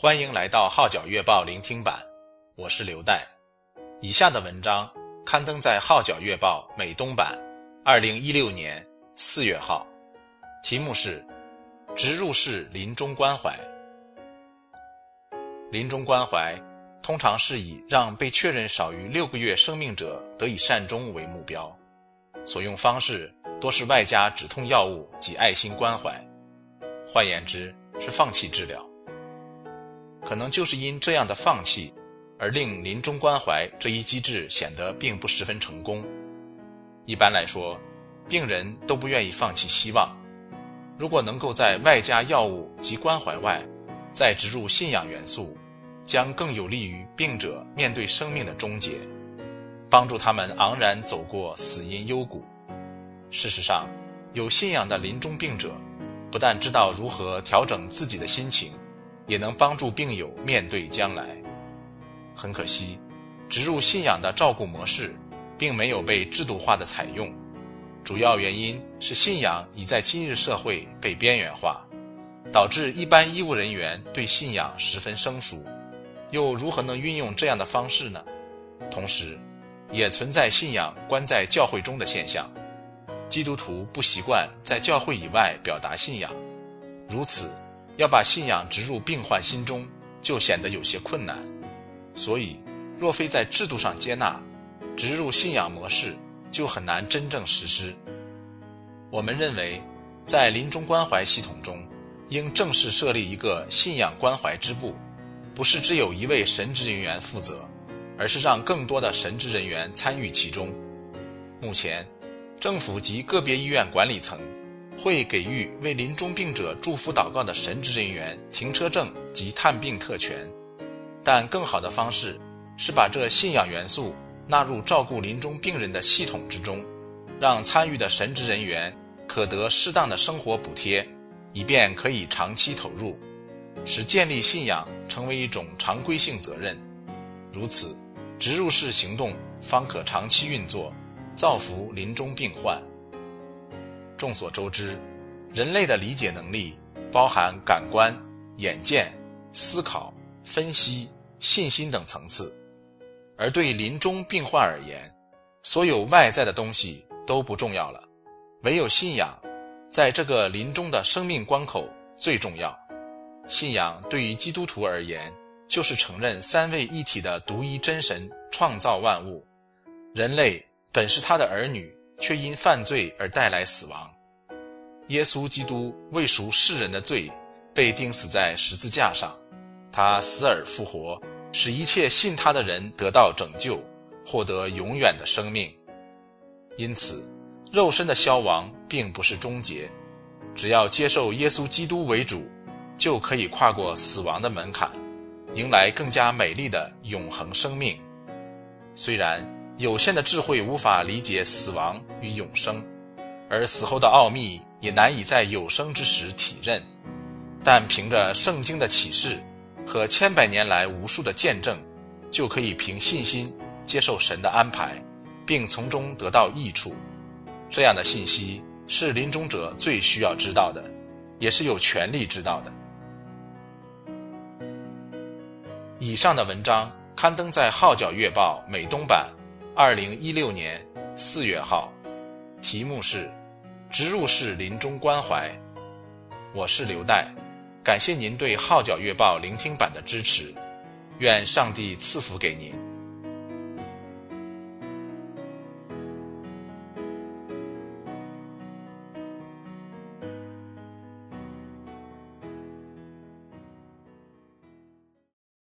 欢迎来到号角月报聆听版，我是刘代。以下的文章刊登在号角月报美东版2016年4月号，题目是植入式临终关怀。临终关怀通常是以让被确认少于6个月生命者得以善终为目标，所用方式多是外加止痛药物及爱心关怀，换言之是放弃治疗。可能就是因这样的放弃而令临终关怀这一机制显得并不十分成功。一般来说，病人都不愿意放弃希望，如果能够在外加药物及关怀外再植入信仰元素，将更有利于病者面对生命的终结，帮助他们昂然走过死荫幽谷。事实上，有信仰的临终病者不但知道如何调整自己的心情，也能帮助病友面对将来。很可惜，植入信仰的照顾模式并没有被制度化的采用，主要原因是信仰已在今日社会被边缘化，导致一般医务人员对信仰十分生疏，又如何能运用这样的方式呢？同时，也存在信仰关在教会中的现象，基督徒不习惯在教会以外表达信仰，如此要把信仰植入病患心中就显得有些困难，所以若非在制度上接纳，植入信仰模式就很难真正实施。我们认为，在临终关怀系统中应正式设立一个信仰关怀支部，不是只有一位神职人员负责，而是让更多的神职人员参与其中。目前政府及个别医院管理层会给予为临终病者祝福祷告的神职人员停车证及探病特权，但更好的方式是把这信仰元素纳入照顾临终病人的系统之中，让参与的神职人员可得适当的生活补贴，以便可以长期投入，使建立信仰成为一种常规性责任。如此，植入式行动方可长期运作，造福临终病患。众所周知，人类的理解能力包含感官、眼见、思考、分析、信心等层次，而对临终病患而言，所有外在的东西都不重要了，唯有信仰在这个临终的生命关口最重要。信仰对于基督徒而言，就是承认三位一体的独一真神创造万物，人类本是他的儿女，却因犯罪而带来死亡。耶稣基督为赎世人的罪，被钉死在十字架上，他死而复活，使一切信他的人得到拯救，获得永远的生命。因此，肉身的消亡并不是终结，只要接受耶稣基督为主，就可以跨过死亡的门槛，迎来更加美丽的永恒生命。虽然有限的智慧无法理解死亡与永生，而死后的奥秘也难以在有生之时体认，但凭着圣经的启示和千百年来无数的见证，就可以凭信心接受神的安排，并从中得到益处。这样的信息是临终者最需要知道的，也是有权利知道的。以上的文章刊登在号角月报美东版2016年4月号，题目是植入式临终关怀。我是刘代，感谢您对号角月报聆听版的支持，愿上帝赐福给您。